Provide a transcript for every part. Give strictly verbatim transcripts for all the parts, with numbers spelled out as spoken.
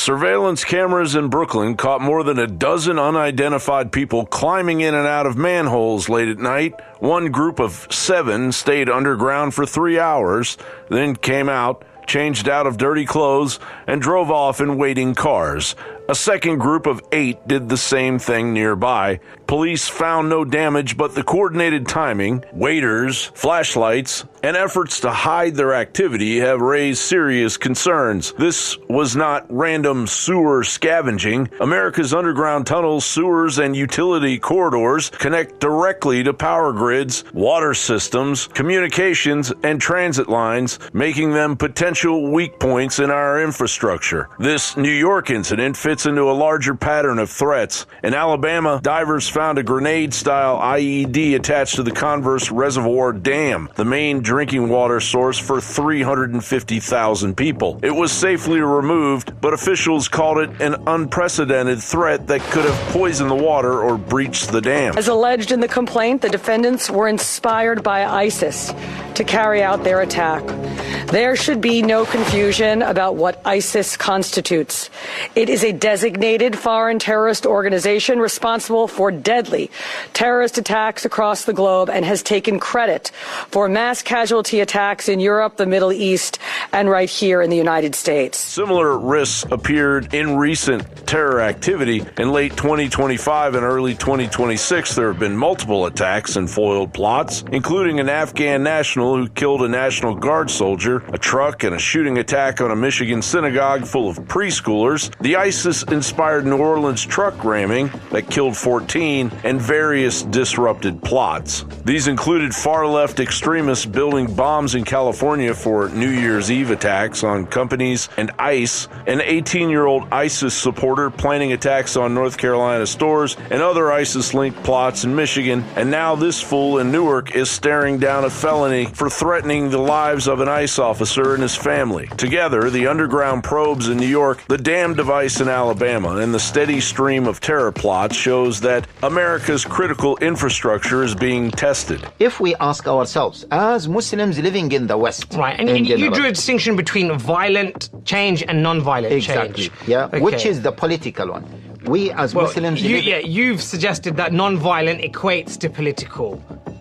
Surveillance cameras in Brooklyn caught more than a dozen unidentified people climbing in and out of manholes late at night. One group of seven stayed underground for three hours, then came out, changed out of dirty clothes, and drove off in waiting cars. A second group of eight did the same thing nearby. Police found no damage, but the coordinated timing, waiters, flashlights, and efforts to hide their activity have raised serious concerns. This was not random sewer scavenging. America's underground tunnels, sewers, and utility corridors connect directly to power grids, water systems, communications, and transit lines, making them potential weak points in our infrastructure. This New York incident fits into a larger pattern of threats. In Alabama, divers found a grenade-style I E D attached to the Converse Reservoir Dam, the main drinking water source for three hundred fifty thousand people. It was safely removed, but officials called it an unprecedented threat that could have poisoned the water or breached the dam. As alleged in the complaint, the defendants were inspired by ISIS to carry out their attack. There should be no confusion about what ISIS constitutes. It is a designated foreign terrorist organization responsible for deadly terrorist attacks across the globe and has taken credit for mass casualty attacks in Europe, the Middle East, and right here in the United States. Similar risks appeared in recent terror activity. In late twenty twenty-five and early twenty twenty-six, there have been multiple attacks and foiled plots, including an Afghan national who killed a National Guard soldier, a truck, and a shooting attack on a Michigan synagogue full of preschoolers, the ISIS-inspired New Orleans truck ramming that killed fourteen, and various disrupted plots. These included far-left extremists building bombs in California for New Year's Eve attacks on companies and ICE, an eighteen-year-old ISIS supporter planning attacks on North Carolina stores, and other ISIS-linked plots in Michigan, and now this fool in Newark is staring down a felony for threatening the lives of an ICE officer and his family. Together, the underground probes in New York, the dam device in Alabama, and the steady stream of terror plots shows that America's critical infrastructure is being tested. If we ask ourselves, as Muslims living in the West... Right, and, and you drew a distinction between violent change and non-violent exactly, change. Exactly, yeah, okay. Which is the political one. We as well, Muslims... You, live... yeah, you've suggested that non-violent equates to political.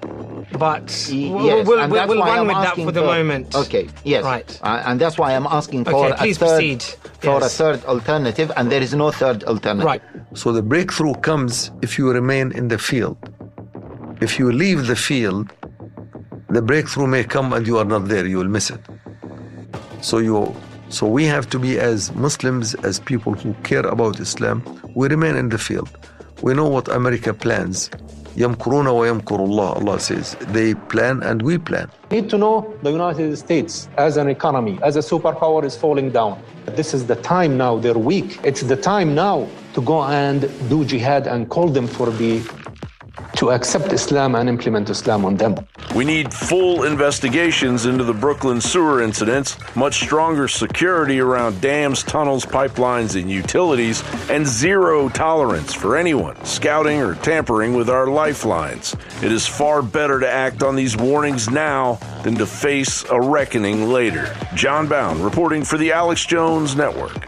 But we'll, yes, we'll, and we'll, that's we'll why run I'm with that asking for the for, moment. Okay, yes. Right. Uh, and that's why I'm asking for, okay, a, third, proceed. for yes. a third alternative, and there is no third alternative. Right. So the breakthrough comes if you remain in the field. If you leave the field, the breakthrough may come and you are not there, you will miss it. So you, so we have to be, as Muslims, as people who care about Islam, we remain in the field. We know what America plans. يَمْكُرُونَ وَيَمْكُرُ اللَّهُ, Allah says. They plan and we plan. We need to know the United States as an economy, as a superpower is falling down. This is the time now, they're weak. It's the time now to go and do jihad and call them for the, to accept Islam and implement Islam on them. We need full investigations into the Brooklyn sewer incidents, much stronger security around dams, tunnels, pipelines, and utilities, and zero tolerance for anyone scouting or tampering with our lifelines. It is far better to act on these warnings now than to face a reckoning later. John Bound reporting for the Alex Jones Network.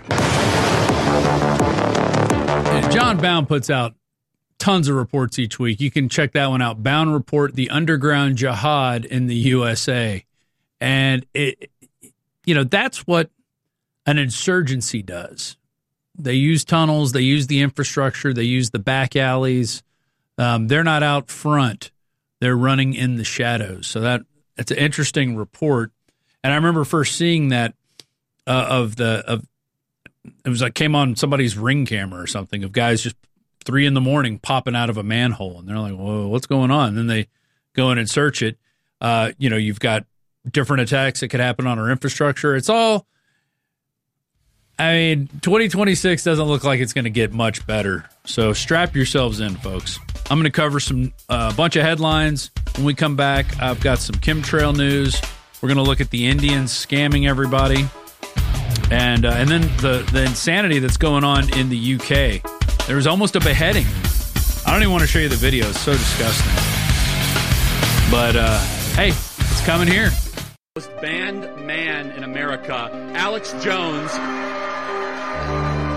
And John Bound puts out tons of reports each week. You can check that one out. Bound Report, the underground jihad in the U S A. And, it, you know, that's what an insurgency does. They use tunnels. They use the infrastructure. They use the back alleys. Um, they're not out front. They're running in the shadows. So that it's an interesting report. And I remember first seeing that uh, of the, of it was like came on somebody's Ring camera or something of guys just three in the morning popping out of a manhole. And they're like, whoa, what's going on? And then they go in and search it. Uh, you know, you've got different attacks that could happen on our infrastructure. It's all, I mean, twenty twenty-six doesn't look like it's going to get much better. So strap yourselves in, folks. I'm going to cover some a uh, bunch of headlines. When we come back, I've got some chemtrail news. We're going to look at the Indians scamming everybody. And uh, and then the, the insanity that's going on in the U K. There was almost a beheading. I don't even want to show you the video. It's so disgusting. But, uh, hey, it's coming here. Most banned man in America, Alex Jones.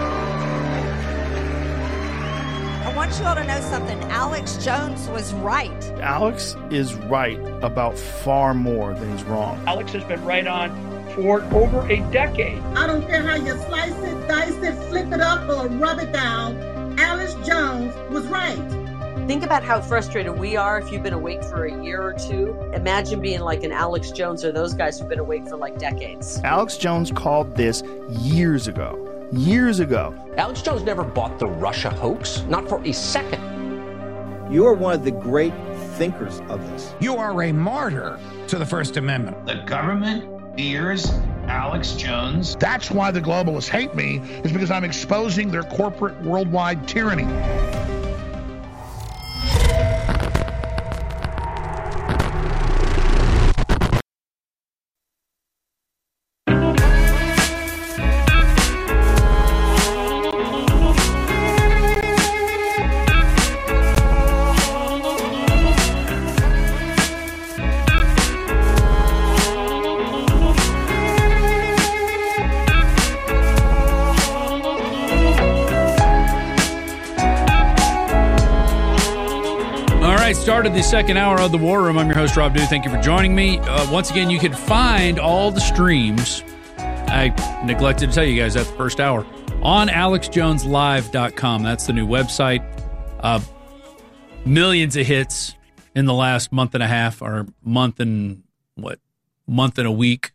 want you all to know something. Alex Jones was right. Alex is right about far more than he's wrong. Alex has been right on for over a decade. I don't care how you slice it, dice it, flip it up, or rub it down. Alex Jones was right. Think about how frustrated we are if you've been awake for a year or two. Imagine being like an Alex Jones or those guys who've been awake for like decades. Alex Jones called this years ago. Years ago. Alex Jones never bought the Russia hoax, not for a second. You are one of the great thinkers of this. You are a martyr to the First Amendment. The government fears Alex Jones. That's why the globalists hate me, is because I'm exposing their corporate worldwide tyranny. Started the second hour of the War Room. I'm your host, Rob Dew. Thank you for joining me. Uh, once again, you can find all the streams. I neglected to tell you guys that the first hour on alex jones live dot com. That's the new website. Uh, millions of hits in the last month and a half, or month and what, month and a week.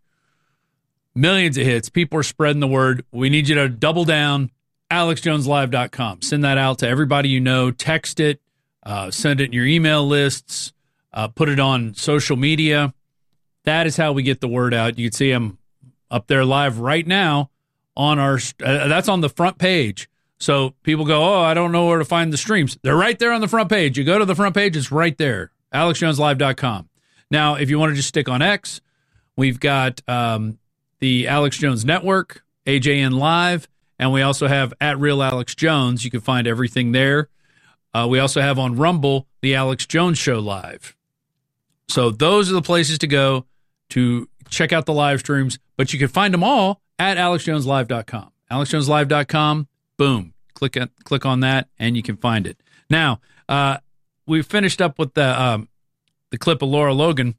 Millions of hits. People are spreading the word. We need you to double down. alex jones live dot com. Send that out to everybody you know. Text it. Uh, send it in your email lists, uh, put it on social media. That is how we get the word out. You can see them up there live right now on our, uh, that's on the front page. So people go, oh, I don't know where to find the streams. They're right there on the front page. You go to the front page, it's right there, alex jones live dot com. Now, if you want to just stick on X, we've got um, the Alex Jones Network, A J N Live, and we also have at Real Alex Jones. You can find everything there. Uh, we also have on Rumble, the Alex Jones Show Live. So those are the places to go to check out the live streams, but you can find them all at alex jones live dot com. alex jones live dot com, boom, click on, click on that, and you can find it. Now, uh, we finished up with the um, the clip of Lara Logan.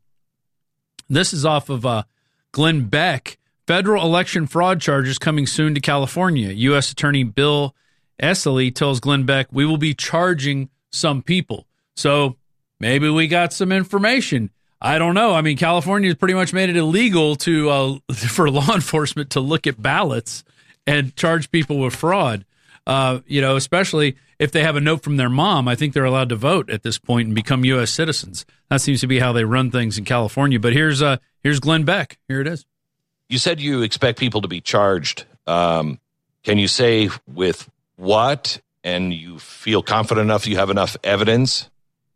This is off of uh, Glenn Beck. Federal election fraud charges coming soon to California. U S Attorney Bill Esseley tells Glenn Beck, we will be charging some people. So maybe we got some information. I don't know. I mean, California has pretty much made it illegal to uh, for law enforcement to look at ballots and charge people with fraud, uh, you know, especially if they have a note from their mom. I think they're allowed to vote at this point and become U S citizens. That seems to be how they run things in California. But here's uh, here's Glenn Beck. Here it is. You said you expect people to be charged. Um, can you say with what, and you feel confident enough you have enough evidence?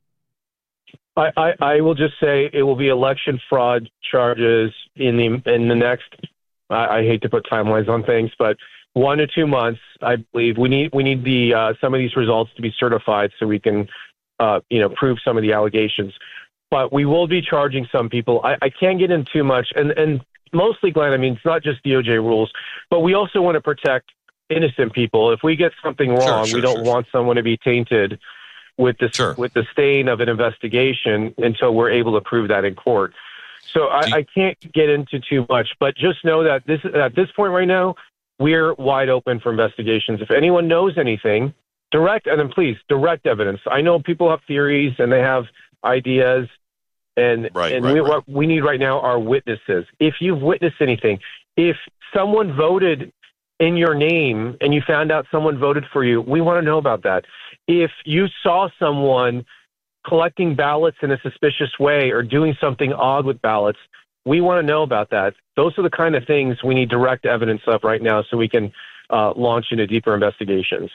I, I, I will just say it will be election fraud charges in the in the next. I, I hate to put timelines on things, but one to two months, I believe we need we need the uh, some of these results to be certified so we can uh, you know prove some of the allegations. But we will be charging some people. I, I can't get in too much, and and mostly, Glenn. I mean, it's not just D O J rules, but we also want to protect innocent people. If we get something wrong, sure, sure, we don't sure, want sure. someone to be tainted with the sure. with the stain of an investigation until we're able to prove that in court. So I, I can't get into too much, but just know that this at this point right now, we're wide open for investigations. If anyone knows anything, direct and then please direct evidence. I know people have theories and they have ideas, and right, and right, we, right. what we need right now are witnesses. If you've witnessed anything, if someone voted in your name and you found out someone voted for you, we want to know about that. If you saw someone collecting ballots in a suspicious way or doing something odd with ballots, we want to know about that. Those are the kind of things we need direct evidence of right now so we can uh, launch into deeper investigations.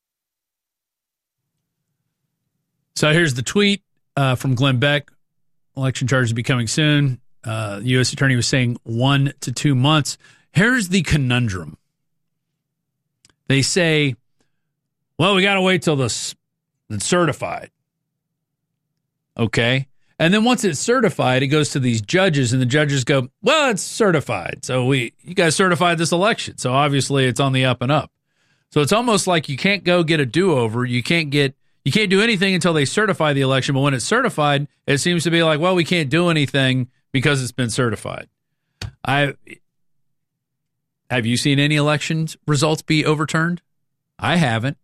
So here's the tweet uh, from Glenn Beck. Election charges will be coming soon. Uh, the U S Attorney was saying one to two months. Here's the conundrum. They say, well, we got to wait till this it's certified. Okay. And then once it's certified, it goes to these judges, and the judges go, well, it's certified. So we, you guys certified this election. So obviously it's on the up and up. So it's almost like you can't go get a do-over. You can't get You can't do anything until they certify the election, but when it's certified, it seems to be like, well, we can't do anything because it's been certified. I have you seen any elections results be overturned? I haven't.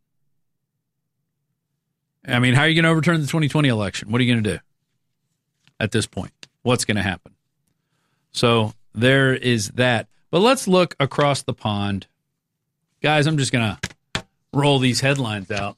I mean, how are you going to overturn the twenty twenty election? What are you going to do at this point? What's going to happen? So there is that. But let's look across the pond. Guys, I'm just going to roll these headlines out.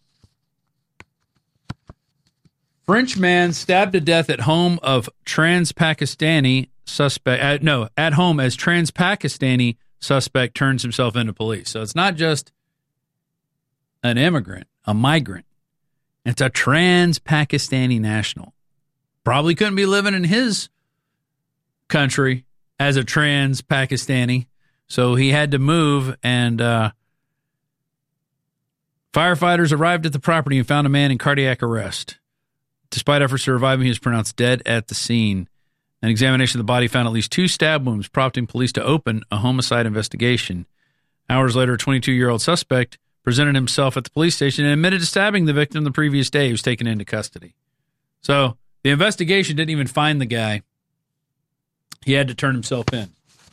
French man stabbed to death at home of trans-Pakistani suspect. Uh, no, at home as trans-Pakistani suspect turns himself into police. So it's not just an immigrant, a migrant. It's a trans-Pakistani national. Probably couldn't be living in his country as a trans-Pakistani. So he had to move, and uh, firefighters arrived at the property and found a man in cardiac arrest. Despite efforts to revive him, he was pronounced dead at the scene. An examination of the body found at least two stab wounds, prompting police to open a homicide investigation. Hours later, a twenty-two-year-old suspect presented himself at the police station and admitted to stabbing the victim the previous day. He was taken into custody. So the investigation didn't even find the guy. He had to turn himself in.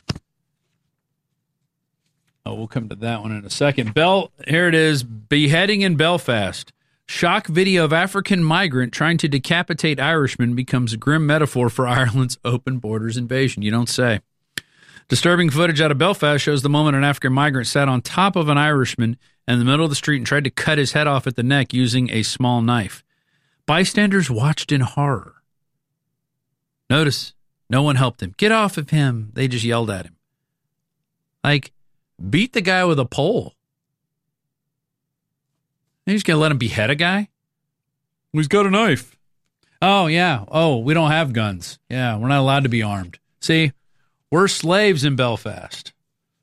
Oh, we'll come to that one in a second. Bell, here it is. Beheading in Belfast. Shock video of African migrant trying to decapitate Irishman becomes a grim metaphor for Ireland's open borders invasion. You don't say. Disturbing footage out of Belfast shows the moment an African migrant sat on top of an Irishman in the middle of the street and tried to cut his head off at the neck using a small knife. Bystanders watched in horror. Notice, no one helped him. Get off of him. They just yelled at him. Like, beat the guy with a pole. You're just going to let him behead a guy? He's got a knife. Oh, yeah. Oh, we don't have guns. Yeah, we're not allowed to be armed. See, we're slaves in Belfast.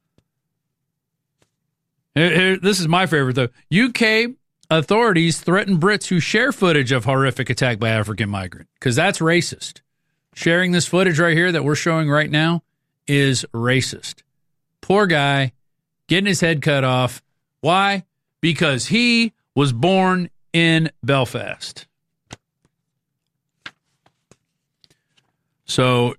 Here, here, this is my favorite, though. U K authorities threaten Brits who share footage of horrific attack by African migrant, because that's racist. Sharing this footage right here that we're showing right now is racist. Poor guy getting his head cut off. Why? Because he was born in Belfast. So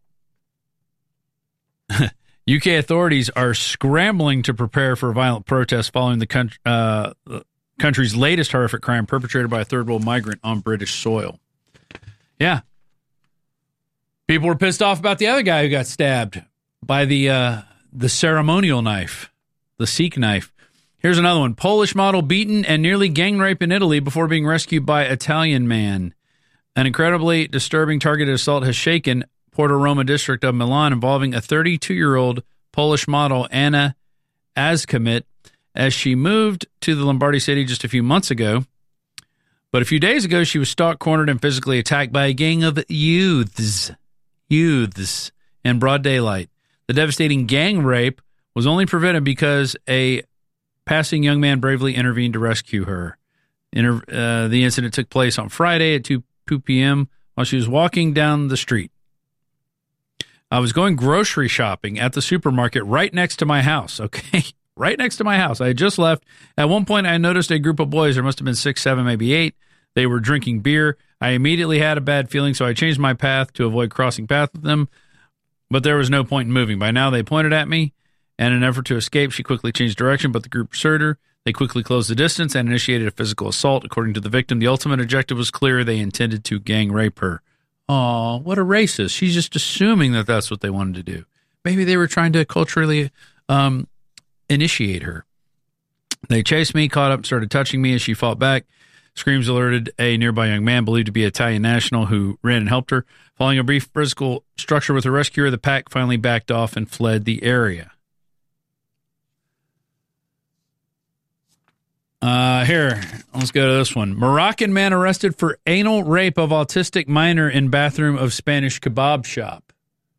U K authorities are scrambling to prepare for violent protests following the country, uh, country's latest horrific crime perpetrated by a third world migrant on British soil. Yeah. People were pissed off about the other guy who got stabbed by the uh, the ceremonial knife, the Sikh knife. Here's another one. Polish model beaten and nearly gang rape in Italy before being rescued by Italian man. An incredibly disturbing targeted assault has shaken Porta Roma district of Milan involving a thirty-two-year-old Polish model, Anna Askamit, as she moved to the Lombardy city just a few months ago. But a few days ago, she was stalked, cornered, and physically attacked by a gang of youths, youths in broad daylight. The devastating gang rape was only prevented because a passing young man bravely intervened to rescue her. Inter- uh, the incident took place on Friday at two p.m. while she was walking down the street. I was going grocery shopping at the supermarket right next to my house, okay? Right next to my house. I had just left. At one point, I noticed a group of boys. There must have been six, seven, maybe eight. They were drinking beer. I immediately had a bad feeling, so I changed my path to avoid crossing paths with them, but there was no point in moving. By now, they pointed at me. And in an effort to escape, she quickly changed direction, but the group pursued her. They quickly closed the distance and initiated a physical assault. According to the victim, the ultimate objective was clear. They intended to gang rape her. Aw, what a racist. She's just assuming that that's what they wanted to do. Maybe they were trying to culturally um, initiate her. They chased me, caught up, started touching me as she fought back. Screams alerted a nearby young man believed to be an Italian national who ran and helped her. Following a brief physical structure with her rescuer, the pack finally backed off and fled the area. Uh, here, let's go to this one. Moroccan man arrested for anal rape of autistic minor in bathroom of Spanish kebab shop.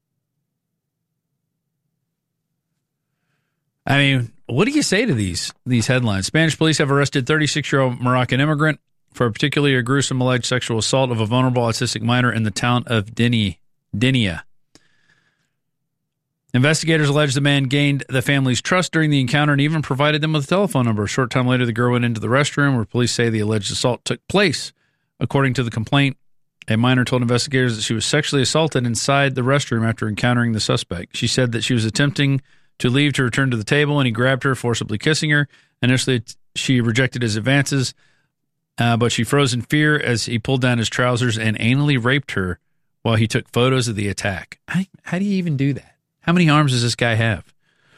I mean, what do you say to these these headlines? Spanish police have arrested thirty-six-year-old Moroccan immigrant for a particularly gruesome alleged sexual assault of a vulnerable autistic minor in the town of Denia. Denia. Investigators allege the man gained the family's trust during the encounter and even provided them with a telephone number. A short time later, the girl went into the restroom where police say the alleged assault took place. According to the complaint, a minor told investigators that she was sexually assaulted inside the restroom after encountering the suspect. She said that she was attempting to leave to return to the table, and he grabbed her, forcibly kissing her. Initially, she rejected his advances, uh, but she froze in fear as he pulled down his trousers and anally raped her while he took photos of the attack. How, how do you even do that? How many arms does this guy have?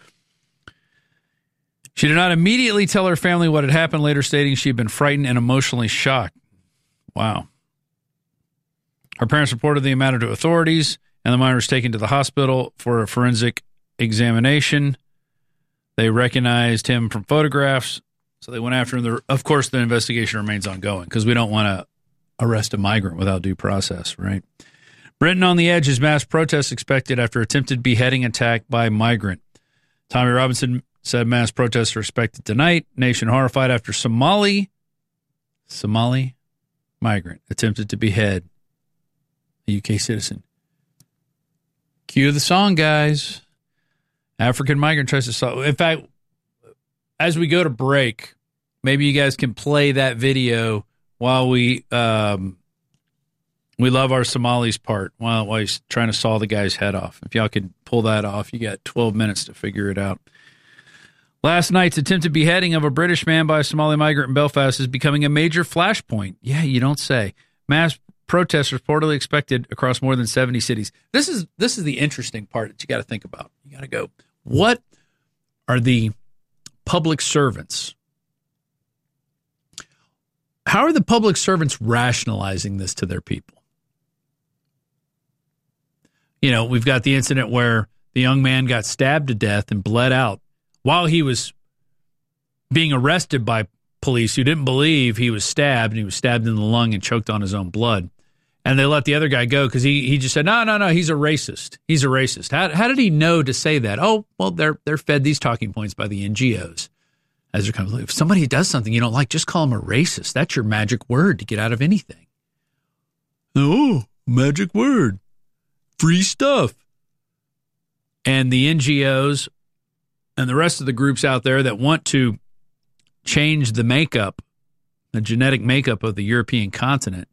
She did not immediately tell her family what had happened, later stating she had been frightened and emotionally shocked. Wow. Her parents reported the matter to authorities, and the minor was taken to the hospital for a forensic examination. They recognized him from photographs, so they went after him. Of course, the investigation remains ongoing because we don't want to arrest a migrant without due process, right? Britain on the edge as mass protests expected after attempted beheading attack by migrant. Tommy Robinson said mass protests are expected tonight. Nation horrified after Somali, Somali migrant attempted to behead a U K citizen. Cue the song, guys. African migrant tries to solve. In fact, as we go to break, maybe you guys can play that video while we um, we love our Somalis part while, while he's trying to saw the guy's head off. If y'all could pull that off, you got twelve minutes to figure it out. Last night's attempted beheading of a British man by a Somali migrant in Belfast is becoming a major flashpoint. Yeah, you don't say. Mass protests reportedly expected across more than seventy cities. This is this is the interesting part that you got to think about. You got to go, what are the public servants? How are the public servants rationalizing this to their people? You know, we've got the incident where the young man got stabbed to death and bled out while he was being arrested by police who didn't believe he was stabbed, and he was stabbed in the lung and choked on his own blood. And they let the other guy go because he, he just said, no, no, no, he's a racist. He's a racist. How, how did he know to say that? Oh, well, they're they're fed these talking points by the N G Os. As they're coming, if somebody does something you don't like, just call them a racist. That's your magic word to get out of anything. Oh, magic word. Free stuff. And the N G Os and the rest of the groups out there that want to change the makeup, the genetic makeup of the European continent,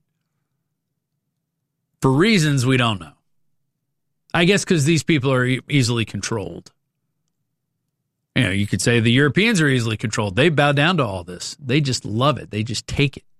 for reasons we don't know. I guess because these people are e- easily controlled. You know, you could say the Europeans are easily controlled. They bow down to all this. They just love it. They just take it.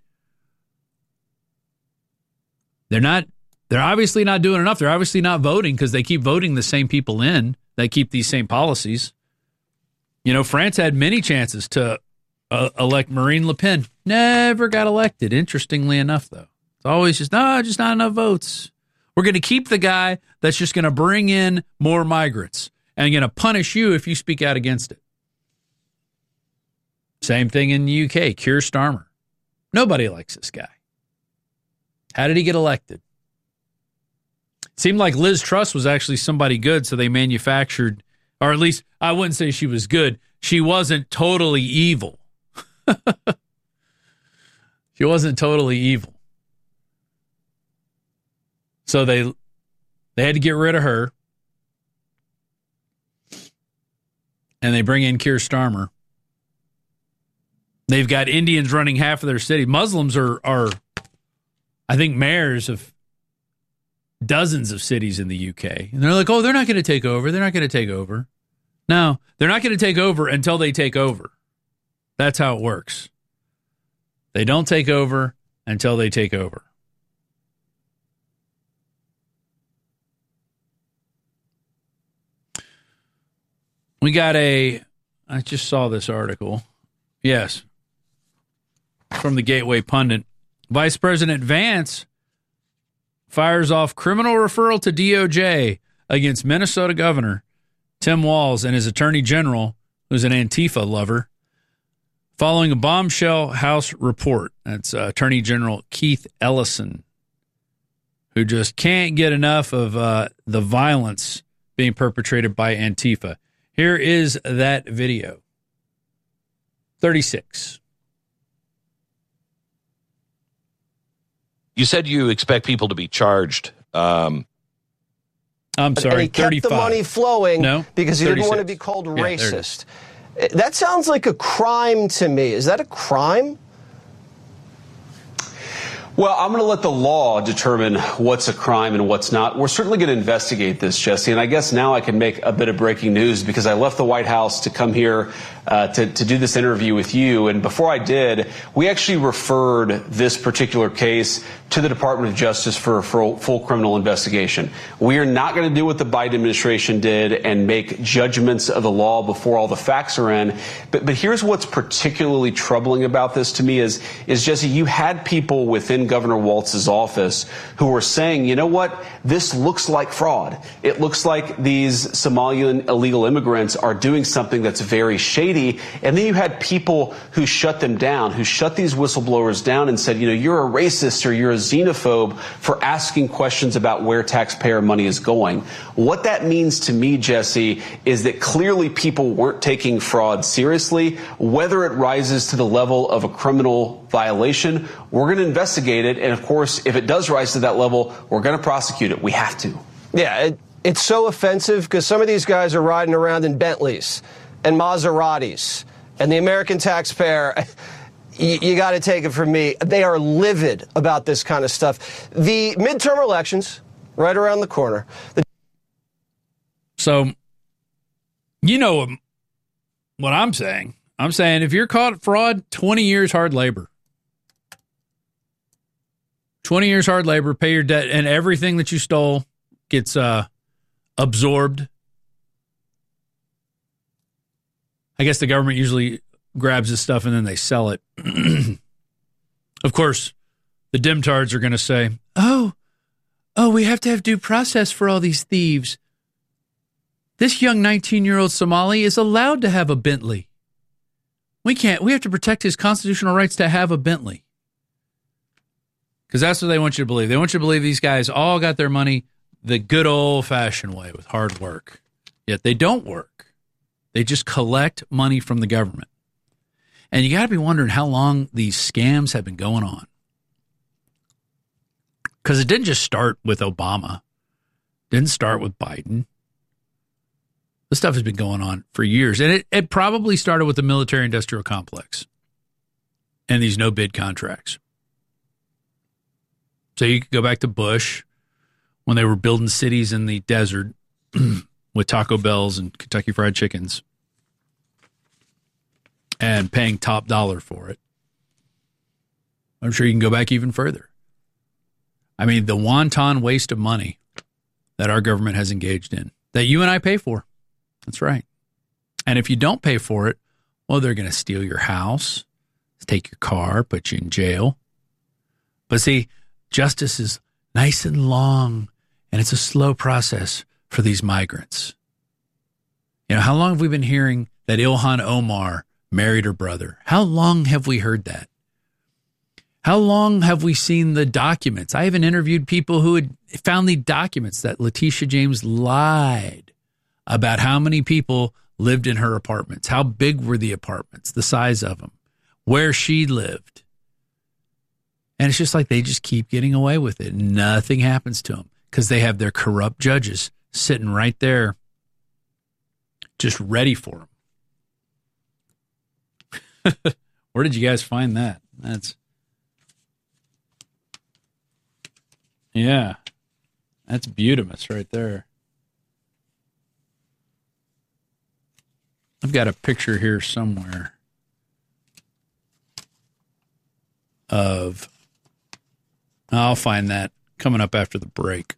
They're not, they're obviously not doing enough. They're obviously not voting because they keep voting the same people in. They keep these same policies. You know, France had many chances to uh, elect Marine Le Pen. Never got elected. Interestingly enough, though. It's always just, no, just not enough votes. We're going to keep the guy that's just going to bring in more migrants and going to punish you if you speak out against it. Same thing in the U K, Keir Starmer. Nobody likes this guy. How did he get elected? It seemed like Liz Truss was actually somebody good, so they manufactured, or at least I wouldn't say she was good. She wasn't totally evil. She wasn't totally evil. So they they had to get rid of her. And they bring in Keir Starmer. They've got Indians running half of their city. Muslims are, are I think, mayors of dozens of cities in the U K. And they're like, oh, they're not going to take over. They're not going to take over. No, they're not going to take over until they take over. That's how it works. They don't take over until they take over. We got a, I just saw this article. Yes. From the Gateway Pundit. Vice President Vance fires off criminal referral to D O J against Minnesota Governor Tim Walz and his Attorney General, who's an Antifa lover, following a bombshell House report. That's uh, Attorney General Keith Ellison, who just can't get enough of uh, the violence being perpetrated by Antifa. Here is that video. thirty-six. You said you expect people to be charged. Um, I'm sorry, and he kept thirty-five. the money flowing no, because he thirty-six. didn't want to be called Yeah, racist. That sounds like a crime to me. Is that a crime? Well, I'm going to let the law determine what's a crime and what's not. We're certainly going to investigate this, Jesse, and I guess now I can make a bit of breaking news because I left the White House to come here uh, to, to do this interview with you. And before I did, we actually referred this particular case to the Department of Justice for a full criminal investigation. We are not going to do what the Biden administration did and make judgments of the law before all the facts are in. But, but here's what's particularly troubling about this to me is, is Jesse, you had people within Governor Walz's office who were saying, you know what, this looks like fraud. It looks like these Somalian illegal immigrants are doing something that's very shady. And then you had people who shut them down, who shut these whistleblowers down and said, you know, you're a racist or you're a xenophobe for asking questions about where taxpayer money is going. What that means to me, Jesse, is that clearly people weren't taking fraud seriously. Whether it rises to the level of a criminal violation, we're going to investigate it. And of course, if it does rise to that level, we're going to prosecute it. We have to. Yeah, it, it's so offensive because some of these guys are riding around in Bentleys and Maseratis, and the American taxpayer, you, you got to take it from me, they are livid about this kind of stuff. The midterm elections, right around the corner. The- so, you know what I'm saying. I'm saying if you're caught at fraud, twenty years hard labor. twenty years hard labor, pay your debt, and everything that you stole gets uh, absorbed. I guess the government usually grabs this stuff and then they sell it. Of course, the dimtards are going to say, oh, oh, we have to have due process for all these thieves. This young nineteen-year-old Somali is allowed to have a Bentley. We can't. We have to protect his constitutional rights to have a Bentley. Because that's what they want you to believe. They want you to believe these guys all got their money the good old-fashioned way with hard work. Yet they don't work. They just collect money from the government. And you got to be wondering how long these scams have been going on. Because it didn't just start with Obama. It didn't start with Biden. This stuff has been going on for years. And it, it probably started with the military-industrial complex and these no-bid contracts. So you could go back to Bush when they were building cities in the desert with Taco Bells and Kentucky Fried Chickens and paying top dollar for it. I'm sure you can go back even further. I mean, the wanton waste of money that our government has engaged in, that you and I pay for. That's right. And if you don't pay for it, well, they're going to steal your house, take your car, put you in jail. But see, justice is nice and long, and it's a slow process for these migrants. You know, how long have we been hearing that Ilhan Omar married her brother? How long have we heard that? How long have we seen the documents? I even interviewed people who had found the documents that Letitia James lied about how many people lived in her apartments, how big were the apartments, the size of them, where she lived. And it's just like they just keep getting away with it. Nothing happens to them because they have their corrupt judges sitting right there just ready for them. Where did you guys find that? That's, yeah, that's Butamus right there. I've got a picture here somewhere of, I'll find that coming up after the break.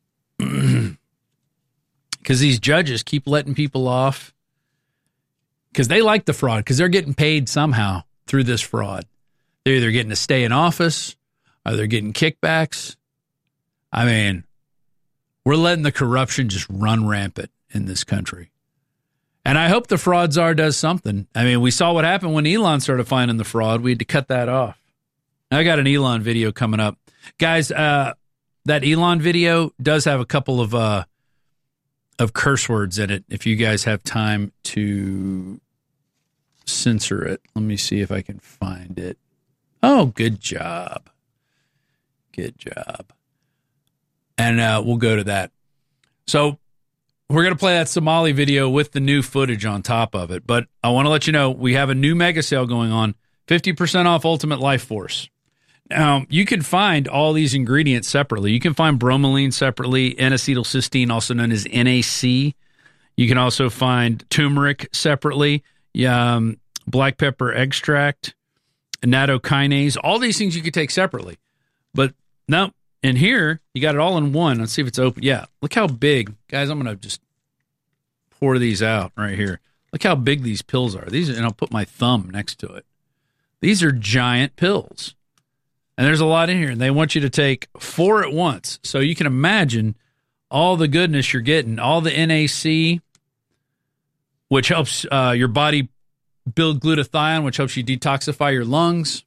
Because these judges keep letting people off because they like the fraud, because they're getting paid somehow through this fraud. They're either getting to stay in office or they're getting kickbacks. I mean, we're letting the corruption just run rampant in this country. And I hope the fraud czar does something. I mean, we saw what happened when Elon started finding the fraud. We had to cut that off. I got an Elon video coming up. Guys, uh, that Elon video does have a couple of uh, of curse words in it. If you guys have time to censor it. Let me see if I can find it. Oh, good job. Good job. And uh, we'll go to that. So we're going to play that Somali video with the new footage on top of it. But I want to let you know we have a new mega sale going on, fifty percent off Ultimate Life Force. Now, you can find all these ingredients separately. You can find bromelain separately, N-acetylcysteine, also known as N A C. You can also find turmeric separately, um, black pepper extract, nattokinase. All these things you could take separately. But no, in here, you got it all in one. Let's see if it's open. Yeah, look how big. Guys, I'm going to just pour these out right here. Look how big these pills are. These are, and I'll put my thumb next to it. These are giant pills. And there's a lot in here, and they want you to take four at once. So you can imagine all the goodness you're getting, all the N A C, which helps uh, your body build glutathione, which helps you detoxify your lungs.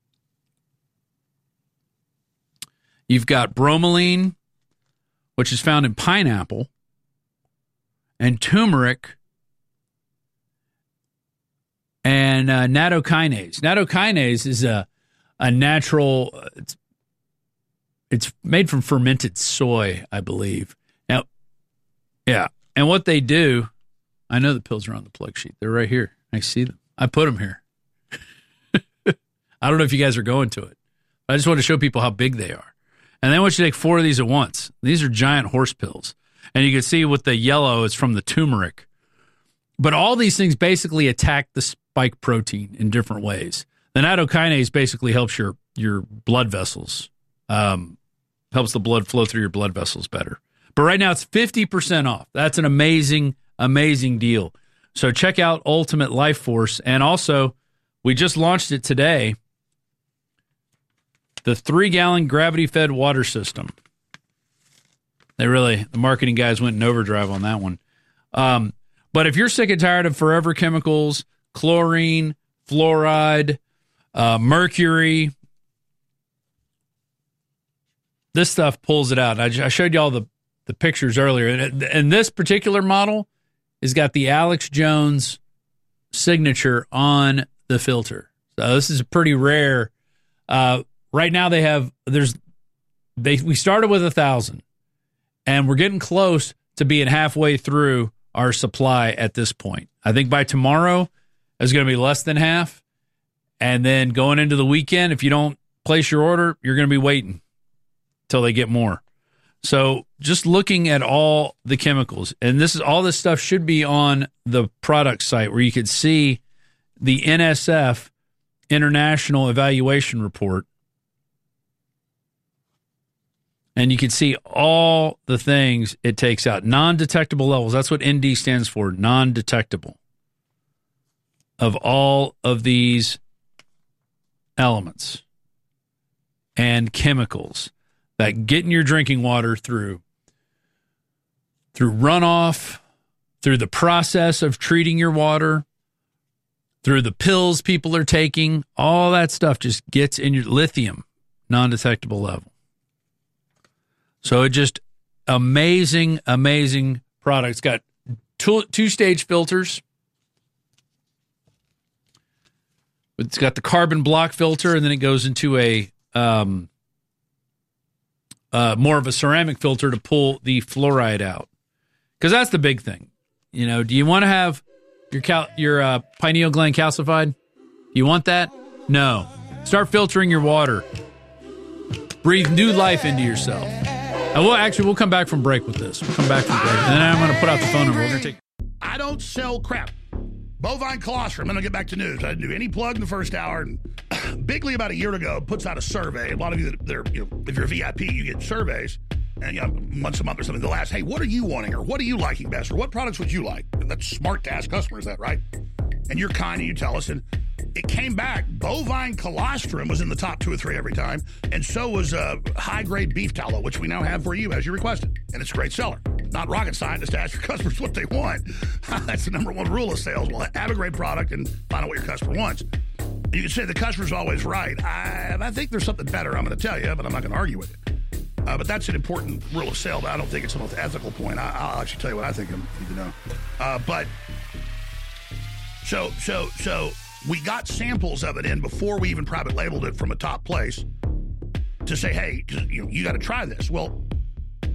You've got bromelain, which is found in pineapple, and turmeric, and uh, nattokinase. Nattokinase is a A natural, it's, it's made from fermented soy, I believe. Now, yeah, and what they do, I know the pills are on the plug sheet. They're right here. I see them. I put them here. I don't know if you guys are going to it. I just want to show people how big they are. And then I want you to take four of these at once. These are giant horse pills. And you can see with the yellow, it's from the turmeric. But all these things basically attack the spike protein in different ways. The nattokinase basically helps your, your blood vessels, um, helps the blood flow through your blood vessels better. But right now it's fifty percent off. That's an amazing, amazing deal. So check out Ultimate Life Force. And also, we just launched it today, the three-gallon gravity-fed water system. They really, the marketing guys went in overdrive on that one. Um, but if you're sick and tired of forever chemicals, chlorine, fluoride, Uh, mercury, this stuff pulls it out. I, I showed you all the, the pictures earlier. And, and this particular model has got the Alex Jones signature on the filter. So this is pretty rare. Uh, right now they have, there's, they, we started with a thousand and we're getting close to being halfway through our supply at this point. I think by tomorrow it's going to be less than half. And then going into the weekend, if you don't place your order, you're going to be waiting till they get more. So just looking at all the chemicals, and this is all this stuff should be on the product site where you could see the N S F International Evaluation Report. And you can see all the things it takes out. Non-detectable levels. That's what N D stands for, non-detectable. Of all of these elements and chemicals that get in your drinking water through through runoff, through the process of treating your water, through the pills people are taking, all that stuff just gets in your lithium, non-detectable level. So it just amazing, amazing product. It's got two, two-stage filters. It's got the carbon block filter, and then it goes into a um, uh, more of a ceramic filter to pull the fluoride out. Because that's the big thing. You know, do you want to have your cal- your uh, pineal gland calcified? You want that? No. Start filtering your water. Breathe new life into yourself. And we'll actually we'll come back from break with this. We'll come back from break, and then I'm going to put out the phone number. We're going to take. I don't sell crap. Bovine colostrum. I'm going to get back to news. I didn't do any plug in the first hour. And Bigly, about a year ago, puts out a survey. A lot of you that are, you know, if you're a V I P, you get surveys. And you know, once a month or something, they'll ask, hey, what are you wanting? Or what are you liking best? Or what products would you like? And that's smart to ask customers that, right? And you're kind and you tell us. And it came back. Bovine colostrum was in the top two or three every time. And so was uh, high-grade beef tallow, which we now have for you as you requested. And it's a great seller. Not rocket science to ask your customers what they want. That's the number one rule of sales. Well, have a great product and find out what your customer wants. You can say the customer's always right. I, I think there's something better I'm going to tell you, but I'm not going to argue with it. Uh, but that's an important rule of sale, but I don't think it's the most ethical point. I, I'll actually tell you what I think you need to know. Uh, but so, so, so we got samples of it in before we even private labeled it from a top place to say, hey, you, you got to try this. Well,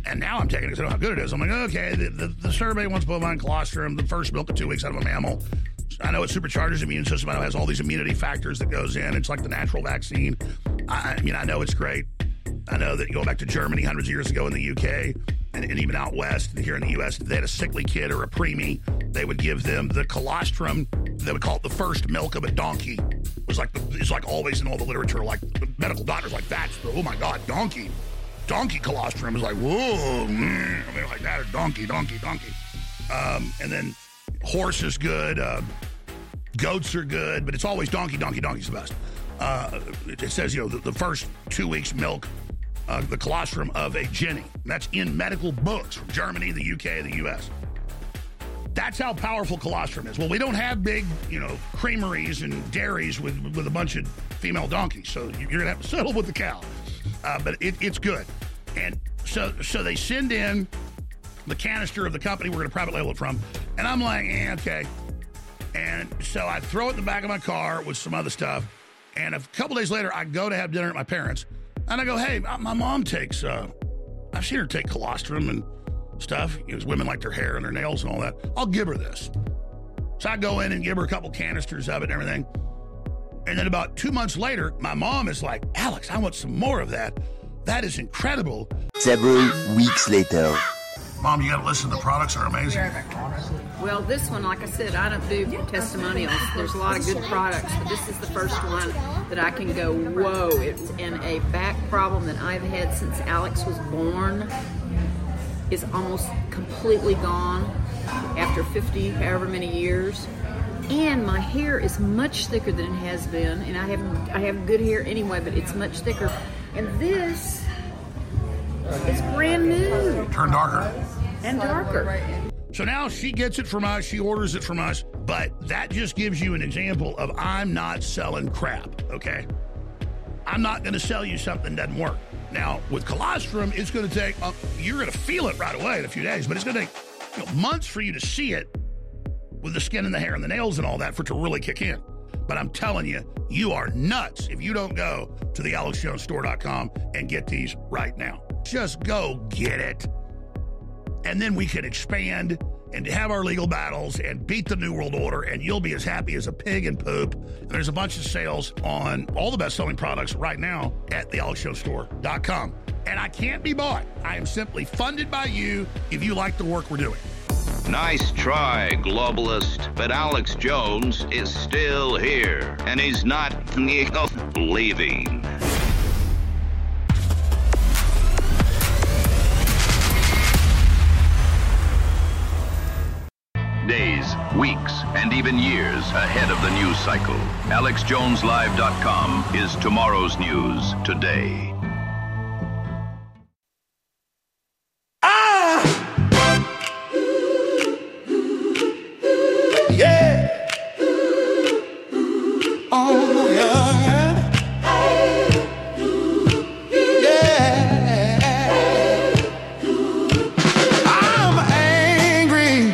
And now I'm taking it because I know how good it is. I'm like, okay, the, the, the survey wants bovine colostrum, the first milk of two weeks out of a mammal. I know it supercharges the immune system. I know it has all these immunity factors that goes in. It's like the natural vaccine. I, I mean, I know it's great. I know that going back to Germany hundreds of years ago in the U K and, and even out west and here in the U S, if they had a sickly kid or a preemie, they would give them the colostrum. They would call it the first milk of a donkey. It was like the, it's like always in all the literature, like the medical doctors like that's the, oh my God, donkey. Donkey colostrum is like, whoa, mm, I mean, like that, or donkey, donkey, donkey. Um, and then horse is good. Uh, goats are good, but it's always donkey, donkey, donkey's the best. Uh, it, it says, you know, the, the first two weeks milk, uh, the colostrum of a Jenny. That's in medical books from Germany, the U K, the U S. That's how powerful colostrum is. Well, we don't have big, you know, creameries and dairies with, with a bunch of female donkeys, so you're going to have to settle with the cow. Uh, but it, it's good. And so so they send in the canister of the company we're going to private label it from. And I'm like, eh, okay. And so I throw it in the back of my car with some other stuff. And a couple days later, I go to have dinner at my parents'. And I go, hey, my mom takes, uh, I've seen her take colostrum and stuff. Because women like their hair and their nails and all that. I'll give her this. So I go in and give her a couple canisters of it and everything. And then about two months later, my mom is like, Alex, I want some more of that. That is incredible. Several weeks later. Mom, you got to listen. The products are amazing. Well, this one, like I said, I don't do testimonials. There's a lot of good products, but this is the first one that I can go, whoa. It's in a back problem that I've had since Alex was born is almost completely gone after fifty, however many years. And my hair is much thicker than it has been, and I have I have good hair anyway, but it's much thicker. And this is brand new. Turn darker. And darker. So now she gets it from us, she orders it from us, but that just gives you an example of I'm not selling crap, okay? I'm not going to sell you something that doesn't work. Now, with colostrum, it's going to take, uh, you're going to feel it right away in a few days, but it's going to take you know, months for you to see it with the skin and the hair and the nails and all that for it to really kick in. But I'm telling you, you are nuts if you don't go to the alex jones store dot com and get these right now. Just go get it. And then we can expand and have our legal battles and beat the New World Order, and you'll be as happy as a pig in poop. And there's a bunch of sales on all the best-selling products right now at the alex jones store dot com. And I can't be bought. I am simply funded by you if you like the work we're doing. Nice try, globalist, but Alex Jones is still here, and he's not leaving. Days, weeks, and even years ahead of the news cycle. alex jones live dot com is tomorrow's news today. Yeah. Oh, yeah. Yeah. I'm angry.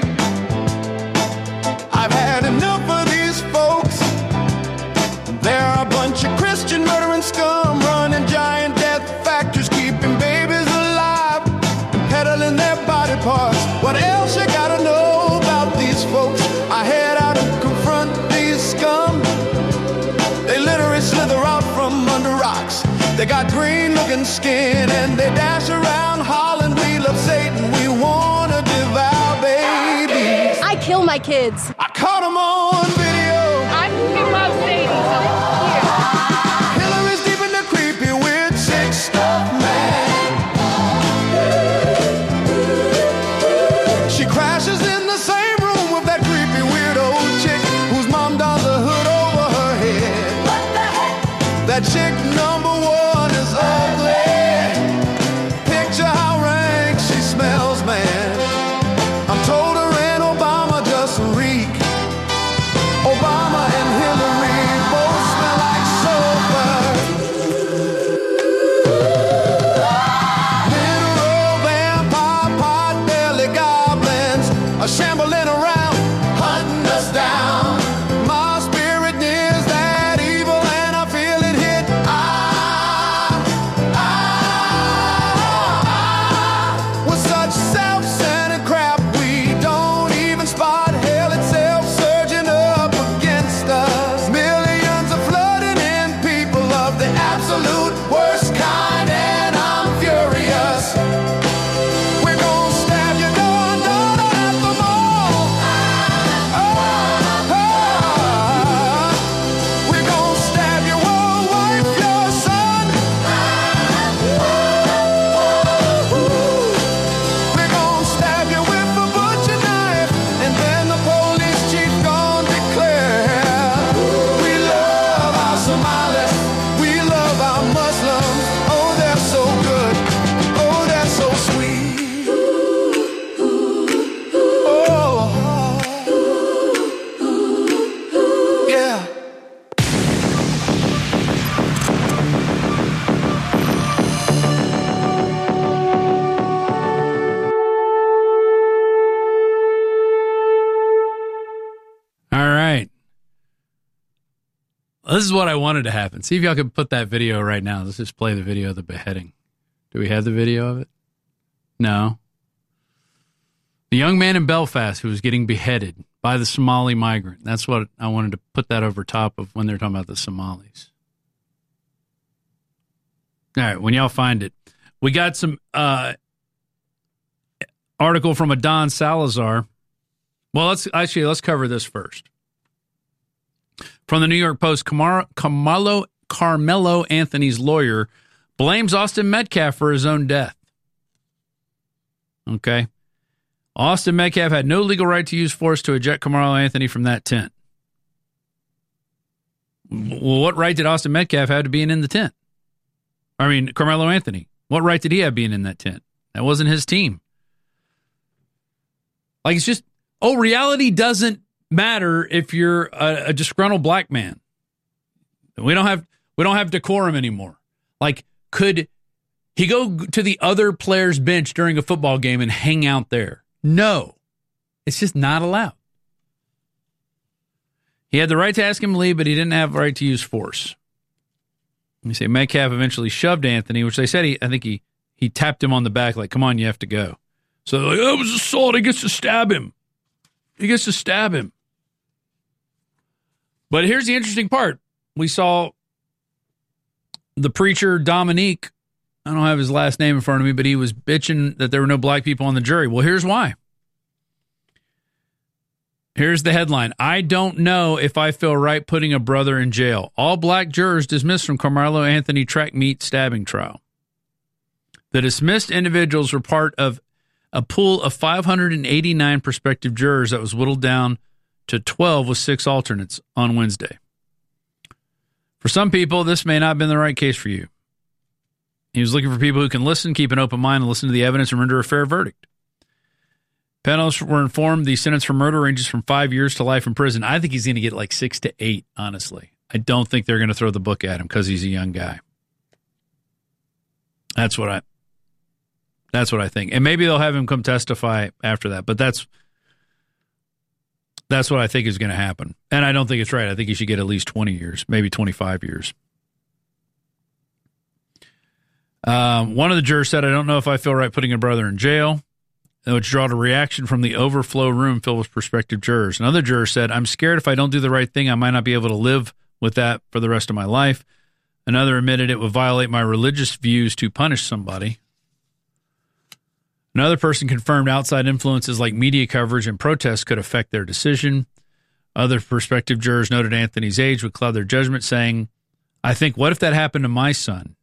I've had enough of these folks. They're a bunch of Christian murdering scum, running giant death factories, keeping babies alive, peddling their body parts. What else you gotta know about these folks? I head out and confront these scum. They literally slither out from under rocks. They got green looking skin and they dash around hollering, we love Satan, we wanna devour babies. I kill my kids. I caught them on video. I love Satan, so it's Hillary's deep in the creepy weird sick stuff, man. She crashes in the same room with that creepy weird old chick whose mom dons a hood over her head. What the heck? That chick number one is ugly. Picture how rank she smells, man. I'm told her and Obama just reek. Obama and Hillary both smell like sulfur. Mineral vampire pot belly goblins are shambling around, hunting us down. My spirit nears that evil and I feel it hit. Ah, ah, ah. This is what I wanted to happen. See if y'all can put that video right now. Let's just play the video of the beheading. Do we have the video of it? No. The young man in Belfast who was getting beheaded by the Somali migrant. That's what I wanted to put that over top of when they're talking about the Somalis. All right, when y'all find it. We got some uh, article from Adon Salazar. Well, let's actually, let's cover this first. From the New York Post, Camaro, Carmelo, Carmelo Anthony's lawyer blames Austin Metcalf for his own death. Okay. Austin Metcalf had no legal right to use force to eject Carmelo Anthony from that tent. Well, what right did Austin Metcalf have to being in the tent? I mean, Carmelo Anthony. What right did he have being in that tent? That wasn't his team. Like, it's just, oh, reality doesn't matter if you're a, a disgruntled black man. We don't have we don't have decorum anymore. Like, could he go to the other player's bench during a football game and hang out there? No. It's just not allowed. He had the right to ask him to leave, but he didn't have the right to use force. You say Metcalf eventually shoved Anthony, which they said he I think he he tapped him on the back like, come on, you have to go. So they're like, that was assault. He gets to stab him. He gets to stab him. But here's the interesting part. We saw the preacher Dominique, I don't have his last name in front of me, but he was bitching that there were no black people on the jury. Well, here's why. Here's the headline. I don't know if I feel right putting a brother in jail. All black jurors dismissed from Carmelo Anthony track meet stabbing trial. The dismissed individuals were part of a pool of five hundred eighty-nine prospective jurors that was whittled down to twelve with six alternates on Wednesday. For some people, this may not have been the right case for you. He was looking for people who can listen, keep an open mind, and listen to the evidence and render a fair verdict. Panelists were informed the sentence for murder ranges from five years to life in prison. I think he's going to get like six to eight, honestly. I don't think they're going to throw the book at him because he's a young guy. That's what I that's what I think. And maybe they'll have him come testify after that, but that's that's what I think is going to happen. And I don't think it's right. I think he should get at least twenty years, maybe twenty-five years. Um, one of the jurors said, I don't know if I feel right putting a brother in jail, which drawed a reaction from the overflow room filled with prospective jurors. Another juror said, I'm scared if I don't do the right thing, I might not be able to live with that for the rest of my life. Another admitted it would violate my religious views to punish somebody. Another person confirmed outside influences like media coverage and protests could affect their decision. Other prospective jurors noted Anthony's age would cloud their judgment, saying, I think, what if that happened to my son?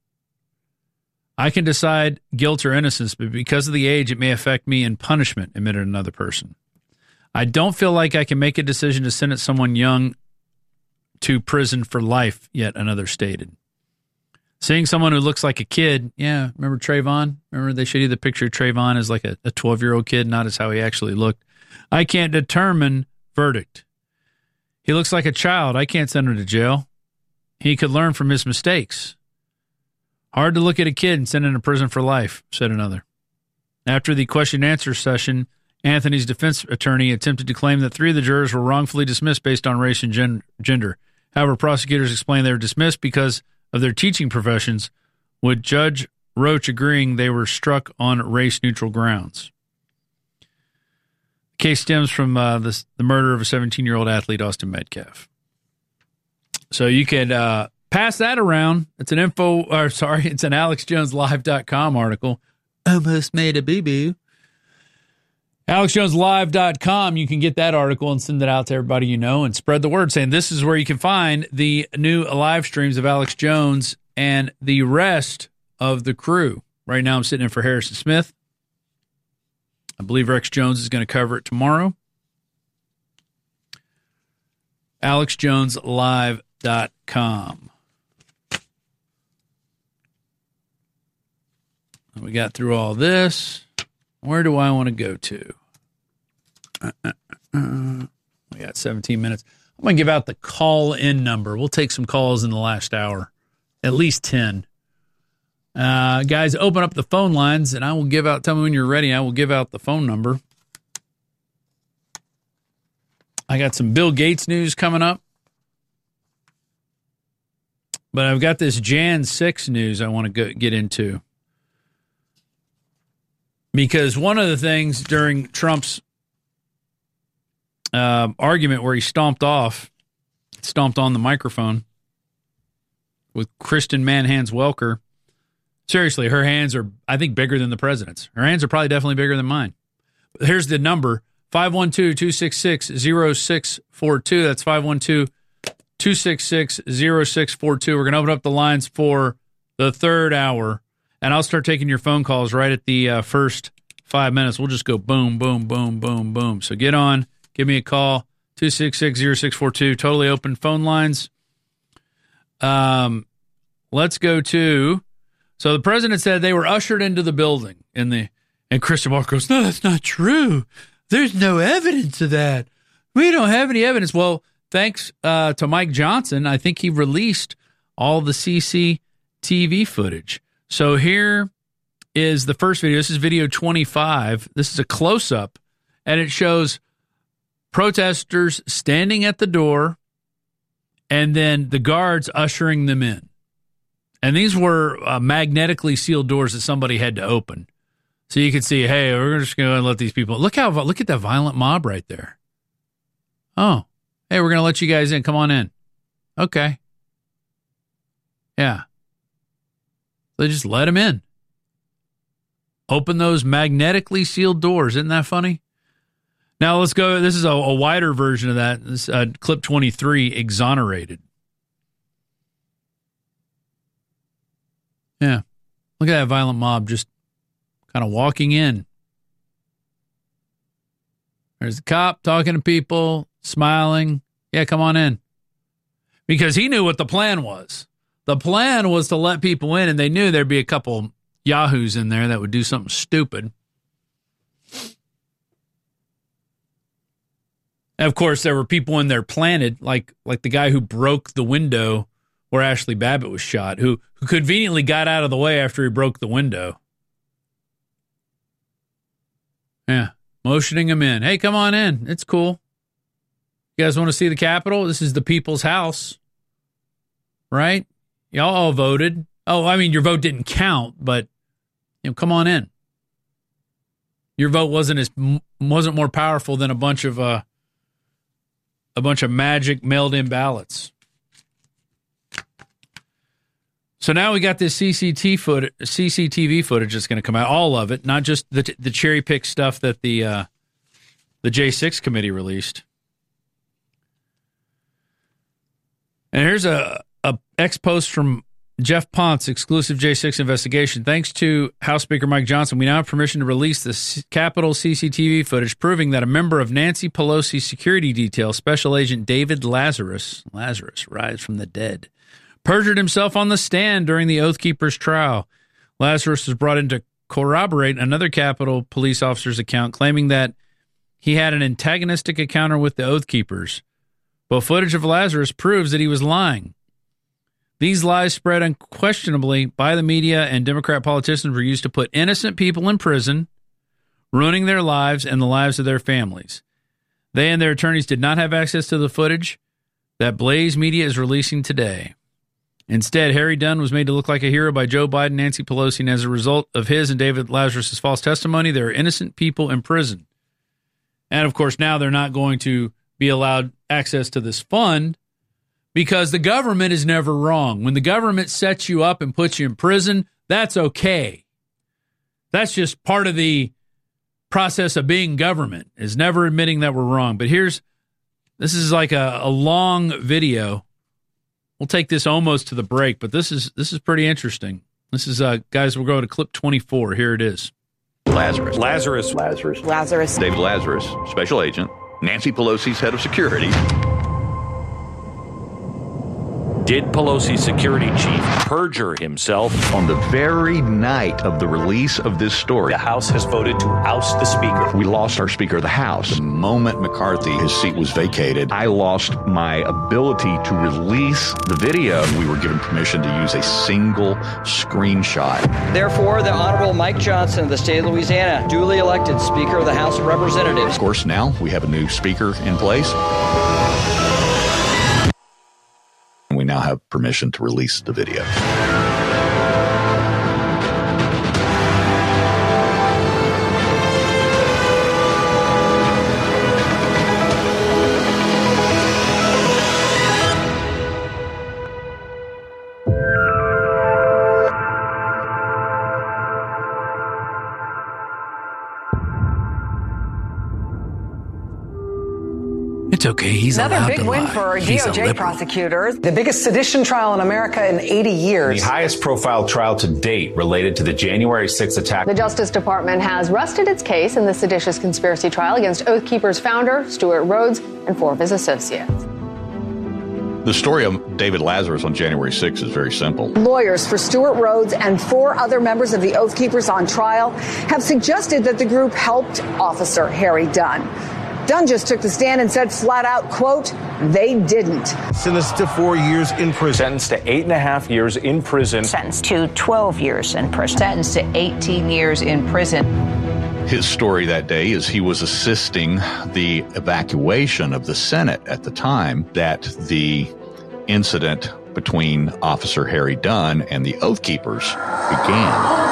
I can decide guilt or innocence, but because of the age, it may affect me in punishment, admitted another person. I don't feel like I can make a decision to sentence someone young to prison for life, yet another stated. Seeing someone who looks like a kid, yeah, remember Trayvon? Remember they showed you the picture of Trayvon as like a, a twelve-year-old kid, not as how he actually looked. I can't determine verdict. He looks like a child. I can't send him to jail. He could learn from his mistakes. Hard to look at a kid and send him to prison for life, said another. After the question-and-answer session, Anthony's defense attorney attempted to claim that three of the jurors were wrongfully dismissed based on race and gen- gender. However, prosecutors explained they were dismissed because of their teaching professions, with Judge Roach agreeing they were struck on race-neutral grounds. The case stems from uh, this, the murder of a seventeen-year-old athlete, Austin Metcalf. So you could uh, pass that around. It's an info, or sorry, it's an alex jones live dot com article. Almost made a boo-boo. alex jones live dot com, you can get that article and send it out to everybody you know and spread the word saying this is where you can find the new live streams of Alex Jones and the rest of the crew. Right now I'm sitting in for Harrison Smith. I believe Rex Jones is going to cover it tomorrow. alex jones live dot com. We got through all this. Where do I want to go to? Uh, uh, uh, we got seventeen minutes. I'm going to give out the call-in number. We'll take some calls in the last hour, at least ten. Uh, guys, open up the phone lines, and I will give out, tell me when you're ready, I will give out the phone number. I got some Bill Gates news coming up. But I've got this January sixth news I want to go, get into. Because one of the things during Trump's uh, argument where he stomped off, stomped on the microphone with Kristen Manhands Welker, seriously, her hands are, I think, bigger than the president's. Her hands are probably definitely bigger than mine. Here's the number, five one two, two six six, zero six four two. That's five one two, two six six, zero six four two. We're going to open up the lines for the third hour, and I'll start taking your phone calls right at the uh, first five minutes. We'll just go boom, boom, boom, boom, boom. So get on, give me a call, two six six, zero six four two, totally open phone lines. Um, let's go to, so the president said they were ushered into the building, in the, and Christian Walker goes, no, that's not true. There's no evidence of that. We don't have any evidence. Well, thanks uh, to Mike Johnson, I think he released all the C C T V footage. So here is the first video. This is video twenty-five. This is a close-up, and it shows protesters standing at the door and then the guards ushering them in. And these were uh, magnetically sealed doors that somebody had to open. So you could see, hey, we're just going to let these people. Look how look at that violent mob right there. Oh, hey, we're going to let you guys in. Come on in. Okay. Yeah. They just let them in. Open those magnetically sealed doors. Isn't that funny? Now let's go. This is a, a wider version of that. This uh, clip twenty-three, exonerated. Yeah. Look at that violent mob just kind of walking in. There's the cop talking to people, smiling. Yeah, come on in. Because he knew what the plan was. The plan was to let people in, and they knew there'd be a couple yahoos in there that would do something stupid. And of course, there were people in there planted, like like the guy who broke the window where Ashley Babbitt was shot, who, who conveniently got out of the way after he broke the window. Yeah, motioning him in. Hey, come on in. It's cool. You guys want to see the Capitol? This is the people's house, right? Y'all all voted. Oh, I mean, your vote didn't count, but you know, come on in. Your vote wasn't as wasn't more powerful than a bunch of uh, a bunch of magic mailed-in ballots. So now we got this C C T footage, C C T V footage that's going to come out, all of it, not just the the cherry pick stuff that the uh, the J six committee released. And here's a, a ex post from Jeff Ponce, exclusive J six investigation. Thanks to House Speaker Mike Johnson, we now have permission to release the Capitol C C T V footage proving that a member of Nancy Pelosi's security detail, Special Agent David Lazarus, Lazarus, rise from the dead, perjured himself on the stand during the Oath Keepers trial. Lazarus was brought in to corroborate another Capitol police officer's account, claiming that he had an antagonistic encounter with the Oath Keepers. But footage of Lazarus proves that he was lying. These lies spread unquestionably by the media, and Democrat politicians were used to put innocent people in prison, ruining their lives and the lives of their families. They and their attorneys did not have access to the footage that Blaze Media is releasing today. Instead, Harry Dunn was made to look like a hero by Joe Biden and Nancy Pelosi, and as a result of his and David Lazarus' false testimony, there are innocent people in prison. And, of course, now they're not going to be allowed access to this fund because the government is never wrong. When the government sets you up and puts you in prison, that's okay. That's just part of the process of being government, is never admitting that we're wrong. But here's, this is like a, a long video. We'll take this almost to the break, but this is this is pretty interesting. This is, uh, guys, we'll go to clip twenty-four. Here it is. Lazarus. Lazarus. Lazarus. Lazarus. David Lazarus, special agent, Nancy Pelosi's head of security. Did Pelosi's security chief perjure himself? On the very night of the release of this story, The House has voted to oust the Speaker. we lost our Speaker of the House. The moment McCarthy, his seat was vacated, I lost my ability to release the video. We were given permission to use a single screenshot. Therefore, the Honorable Mike Johnson of the state of Louisiana, duly elected Speaker of the House of Representatives. Of course, now we have a new Speaker in place. We now now have permission to release the video. It's okay. He's Another allowed big to win lie. for He's D O a J liberal. prosecutors. The biggest sedition trial in America in eighty years. The highest profile trial to date related to the January sixth attack. The Justice Department has rested its case in the seditious conspiracy trial against Oath Keepers founder Stuart Rhodes and four of his associates. The story of David Lazarus on January sixth is very simple. Lawyers for Stuart Rhodes and four other members of the Oath Keepers on trial have suggested that the group helped Officer Harry Dunn. Dunn just took the stand and said flat out, quote, they didn't. Sentenced to four years in prison. Sentenced to eight and a half years in prison. Sentenced to twelve years in prison. Sentenced to eighteen years in prison. His story that day is he was assisting the evacuation of the Senate at the time that the incident between Officer Harry Dunn and the Oath Keepers began.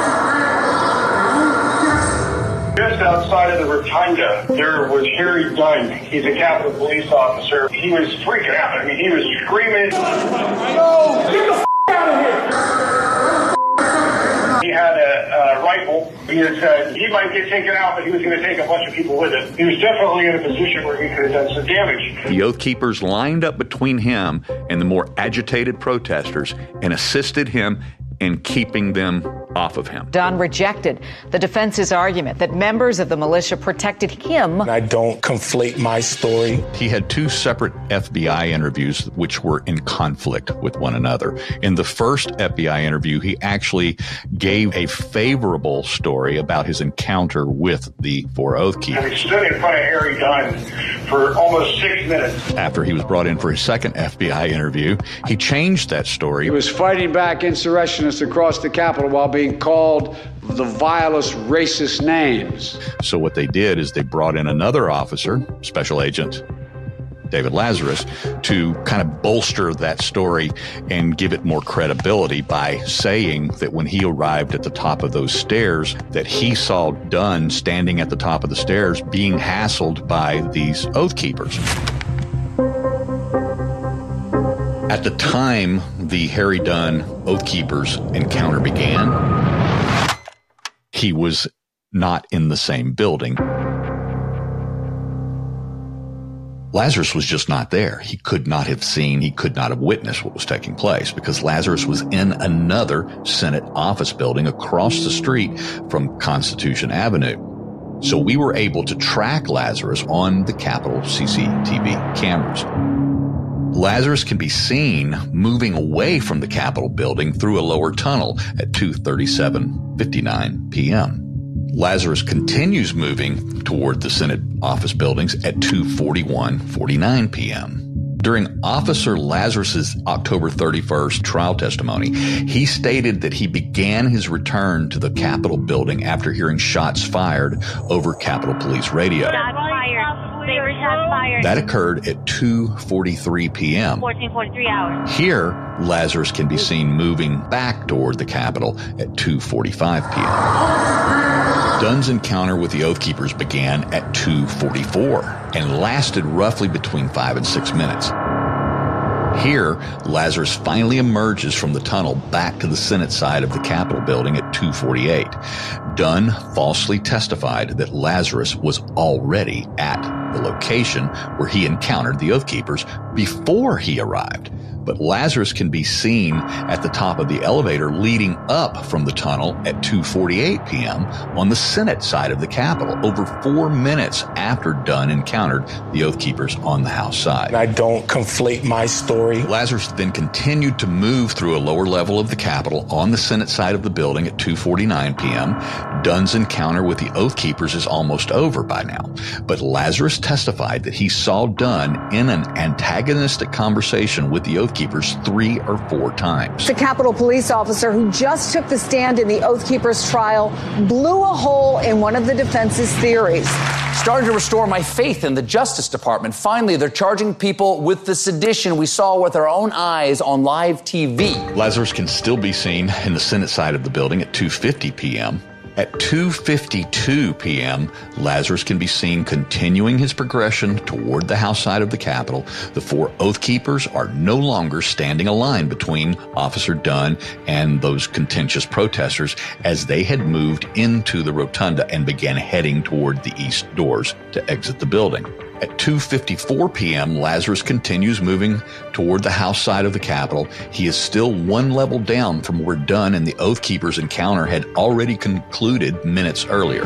Just outside of the rotunda, there was Harry Dunn. He's a Capitol Police officer. He was freaking out. I mean, he was screaming, "No, get the f*** out of here!" He had a, a rifle. He had said he might get taken out, but he was going to take a bunch of people with him. He was definitely in a position where he could have done some damage. The Oath Keepers lined up between him and the more agitated protesters and assisted him in keeping them off of him. Dunn rejected the defense's argument that members of the militia protected him. I don't conflate my story. He had two separate F B I interviews which were in conflict with one another. In the first F B I interview, he actually gave a favorable story about his encounter with the four Oath Keepers. And he stood in front of Harry Dunn for almost six minutes. After he was brought in for his second F B I interview, he changed that story. He was fighting back insurrectionists across the Capitol while being called the vilest racist names. So what they did is they brought in another officer, Special Agent David Lazarus, to kind of bolster that story and give it more credibility by saying that when he arrived at the top of those stairs, that he saw Dunn standing at the top of the stairs being hassled by these Oath Keepers. At the time the Harry Dunn Oath Keepers encounter began, he was not in the same building. Lazarus was just not there. He could not have seen, he could not have witnessed what was taking place because Lazarus was in another Senate office building across the street from Constitution Avenue. So we were able to track Lazarus on the Capitol C C T V cameras. Lazarus can be seen moving away from the Capitol building through a lower tunnel at two thirty-seven fifty-nine p.m. Lazarus continues moving toward the Senate office buildings at two forty-one forty-nine p.m. During Officer Lazarus's October thirty-first trial testimony, he stated that he began his return to the Capitol building after hearing shots fired over Capitol Police radio. Shots fired. They were shots fired. That occurred at two forty-three p.m. fourteen forty-three hours. Here, Lazarus can be seen moving back toward the Capitol at two forty-five p.m. Dunn's encounter with the Oath Keepers began at two forty-four and lasted roughly between five and six minutes. Here, Lazarus finally emerges from the tunnel back to the Senate side of the Capitol building at two forty-eight. Dunn falsely testified that Lazarus was already at the location where he encountered the Oath Keepers before he arrived. But Lazarus can be seen at the top of the elevator leading up from the tunnel at two forty-eight p.m. on the Senate side of the Capitol, over four minutes after Dunn encountered the Oath Keepers on the House side. I don't conflate my story. Lazarus then continued to move through a lower level of the Capitol on the Senate side of the building at two forty-nine p.m. Dunn's encounter with the Oath Keepers is almost over by now, but Lazarus testified that he saw Dunn in an antagonistic antagonistic conversation with the Oath Keepers three or four times. The Capitol Police officer who just took the stand in the Oath Keepers trial blew a hole in one of the defense's theories. Starting to restore my faith in the Justice Department. Finally, they're charging people with the sedition we saw with our own eyes on live T V. Lazarus can still be seen in the Senate side of the building at two fifty p.m. At two fifty-two p.m., Lazarus can be seen continuing his progression toward the House side of the Capitol. The four Oath Keepers are no longer standing a line between Officer Dunn and those contentious protesters as they had moved into the rotunda and began heading toward the east doors to exit the building. At two fifty-four p.m., Lazarus continues moving toward the House side of the Capitol. He is still one level down from where Dunn and the Oath Keepers encounter had already concluded minutes earlier.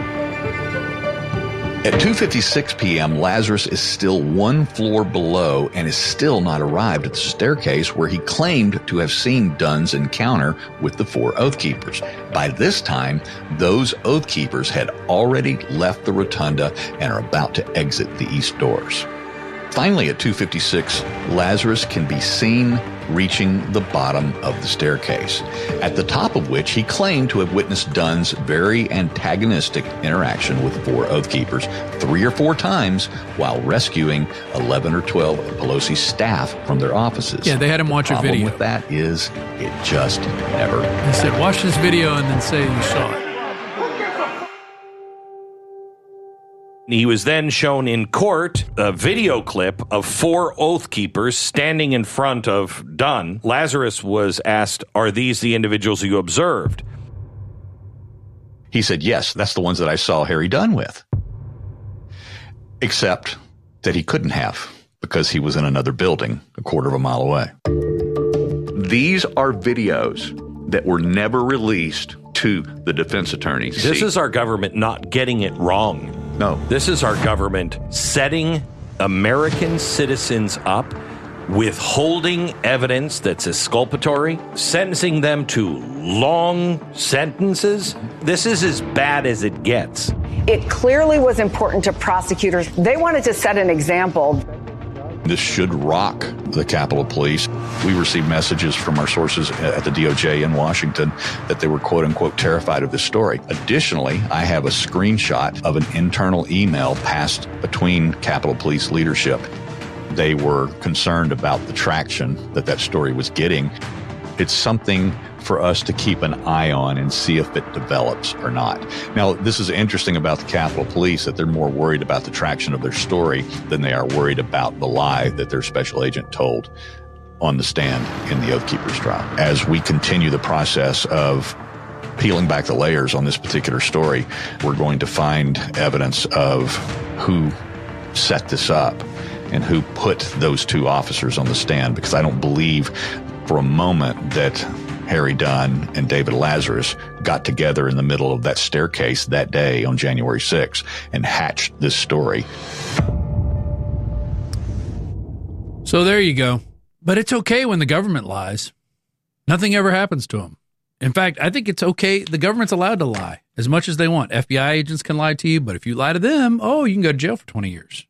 At two fifty-six p.m., Lazarus is still one floor below and is still not arrived at the staircase where he claimed to have seen Dunn's encounter with the four Oath Keepers. By this time, those Oath Keepers had already left the rotunda and are about to exit the east doors. Finally, at two fifty-six, Lazarus can be seen reaching the bottom of the staircase, at the top of which he claimed to have witnessed Dunn's very antagonistic interaction with four Oath Keepers three or four times while rescuing eleven or twelve of Pelosi's staff from their offices. Yeah, they had him watch the a video. The problem with that is it just never They said, watch this video and then say you saw it. He was then shown in court a video clip of four Oath Keepers standing in front of Dunn. Lazarus was asked, are these the individuals you observed? He said, yes, that's the ones that I saw Harry Dunn with. Except that he couldn't have because he was in another building a quarter of a mile away. These are videos that were never released to the defense attorneys. This See, is our government not getting it wrong. No. This is our government setting American citizens up, withholding evidence that's exculpatory, sentencing them to long sentences. This is as bad as it gets. It clearly was important to prosecutors. They wanted to set an example. This should rock the Capitol Police. We received messages from our sources at the D O J in Washington that they were quote unquote terrified of this story. Additionally, I have a screenshot of an internal email passed between Capitol Police leadership. They were concerned about the traction that that story was getting. It's something for us to keep an eye on and see if it develops or not. Now, this is interesting about the Capitol Police, that they're more worried about the traction of their story than they are worried about the lie that their special agent told on the stand in the Oath Keepers trial. As we continue the process of peeling back the layers on this particular story, we're going to find evidence of who set this up and who put those two officers on the stand, because I don't believe for a moment that Harry Dunn and David Lazarus got together in the middle of that staircase that day on January sixth and hatched this story. So there you go. But it's okay when the government lies. Nothing ever happens to them. In fact, I think it's okay. The government's allowed to lie as much as they want. F B I agents can lie to you, but if you lie to them, oh, you can go to jail for twenty years.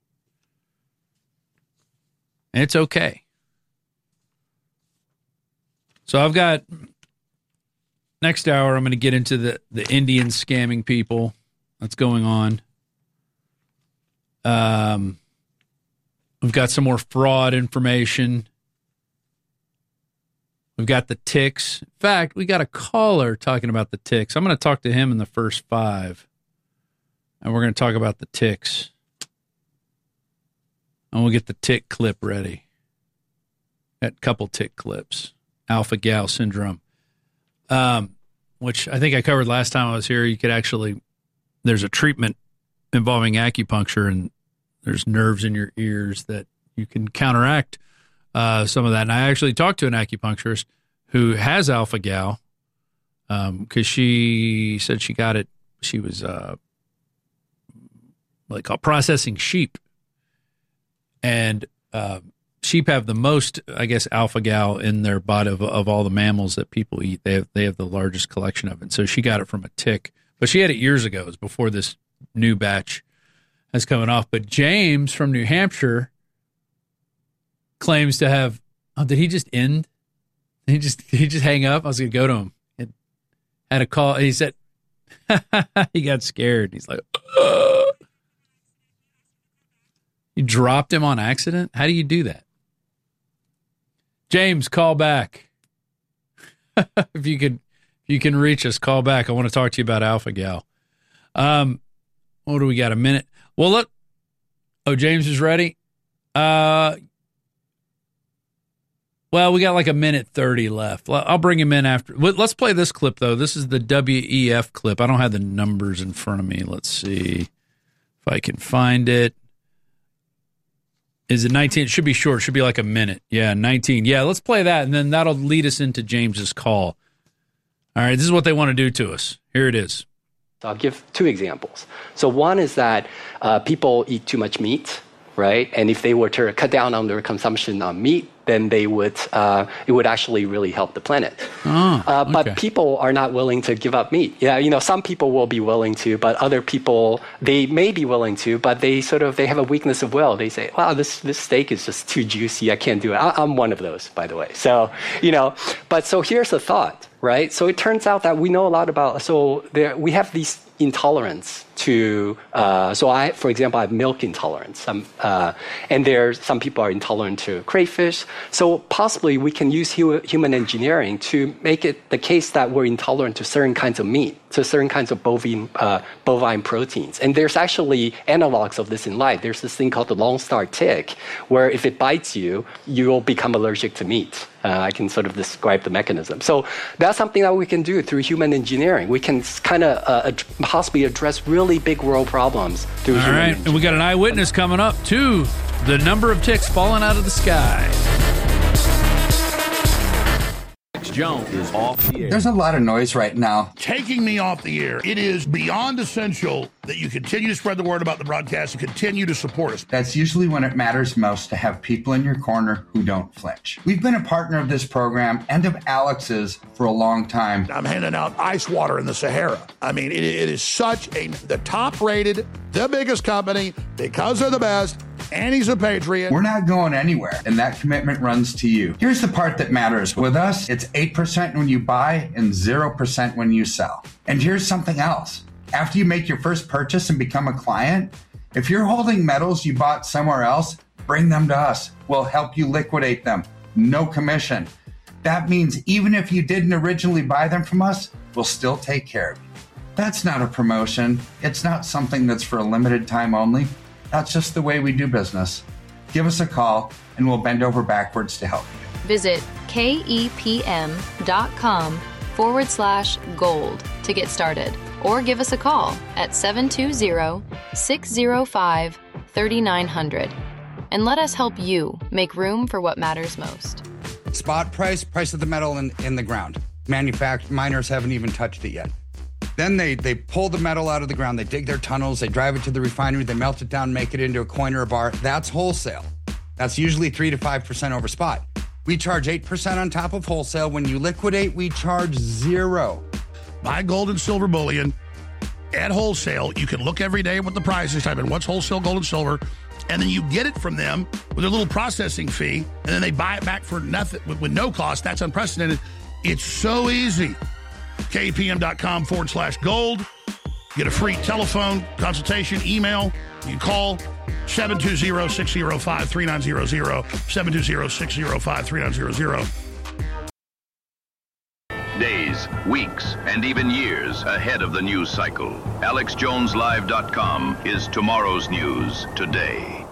And it's okay. So I've got, next hour, I'm going to get into the, the Indian scamming people that's going on. Um, we've got some more fraud information. We've got the ticks. In fact, we got a caller talking about the ticks. I'm going to talk to him in the first five. And we're going to talk about the ticks. And we'll get the tick clip ready. Got a couple tick clips. Alpha-gal syndrome, um, which I think I covered last time I was here. You could actually, there's a treatment involving acupuncture, and there's nerves in your ears that you can counteract uh, some of that. And I actually talked to an acupuncturist who has alpha-gal um, because she said she got it. She was uh, like processing sheep, and uh, sheep have the most, I guess, alpha-gal in their body of, of all the mammals that people eat. They have they have the largest collection of it. So she got it from a tick, but she had it years ago. It was before this new batch has coming off. But James from New Hampshire claims to have. Oh, did he just end? Did he just did he just hang up? I was gonna go to him. It, had a call. He said he got scared. He's like, Ugh. You dropped him on accident. How do you do that? James, call back. if you could, if you can reach us, call back. I want to talk to you about Alpha Gal. Um, what do we got? A minute. Well, look. Oh, James is ready. Uh, well, we got like a minute thirty left. I'll bring him in after. Let's play this clip though. This is the W E F clip. I don't have the numbers in front of me. Let's see if I can find it. Is it nineteen? It should be short. It should be like a minute. Yeah, nineteen. Yeah, let's play that, and then that'll lead us into James's call. All right, this is what they want to do to us. Here it is. So I'll give two examples. So one is that uh, people eat too much meat, right? And if they were to cut down on their consumption on meat, then they would uh, it would actually really help the planet. Oh, uh, but okay. people are not willing to give up meat. Yeah, you know, some people will be willing to, but other people, they may be willing to, but they sort of they have a weakness of will. They say, "Wow, this this steak is just too juicy. I can't do it." I, I'm one of those, by the way. So you know, but so here's the thought, right? So it turns out that we know a lot about. So there we have these intolerance to, uh, so I, for example, I have milk intolerance. Um, uh, and there's some people are intolerant to crayfish. So possibly we can use hu- human engineering to make it the case that we're intolerant to certain kinds of meat, to certain kinds of bovine, uh, bovine proteins. And there's actually analogs of this in life. There's this thing called the Lone Star tick, where if it bites you, you'll become allergic to meat. Uh, I can sort of describe the mechanism. So that's something that we can do through human engineering. We can kind of uh, ad- possibly address really big world problems through All human right, engineering. and we got an eyewitness coming up to the number of ticks falling out of the sky. Jones is off the air. There's a lot of noise right now. Taking me off the air. It is beyond essential that you continue to spread the word about the broadcast and continue to support us. That's usually when it matters most to have people in your corner who don't flinch. We've been a partner of this program and of Alex's for a long time. I'm handing out ice water in the Sahara. I mean, it, it is such a, the top rated, the biggest company, because they're the best, and he's a patriot. We're not going anywhere, and that commitment runs to you. Here's the part that matters. With us, it's eight percent when you buy and zero percent when you sell. And here's something else. After you make your first purchase and become a client, if you're holding metals you bought somewhere else, bring them to us. We'll help you liquidate them. No commission. That means even if you didn't originally buy them from us, we'll still take care of you. That's not a promotion. It's not something that's for a limited time only. That's just the way we do business. Give us a call and we'll bend over backwards to help you. Visit kepm.com forward slash gold to get started, or give us a call at seven two zero, six zero five, three nine zero zero and let us help you make room for what matters most. Spot price, price of the metal in, in the ground. Manufact- miners haven't even touched it yet. Then they, they pull the metal out of the ground, they dig their tunnels, they drive it to the refinery, they melt it down, make it into a coin or a bar. That's wholesale. That's usually three to five percent over spot. We charge eight percent on top of wholesale. When you liquidate, we charge zero. Buy gold and silver bullion at wholesale. You can look every day at what the price is, type in what's wholesale gold and silver, and then you get it from them with a little processing fee, and then they buy it back for nothing with, with no cost. That's unprecedented. It's so easy. kpm.com forward slash gold. Get a free telephone consultation, email. You call seven two zero, six zero five, three nine zero zero, seven two zero, six zero five, three nine zero zero. Days, weeks, and even years ahead of the news cycle. Alex Jones Live dot com is tomorrow's news today.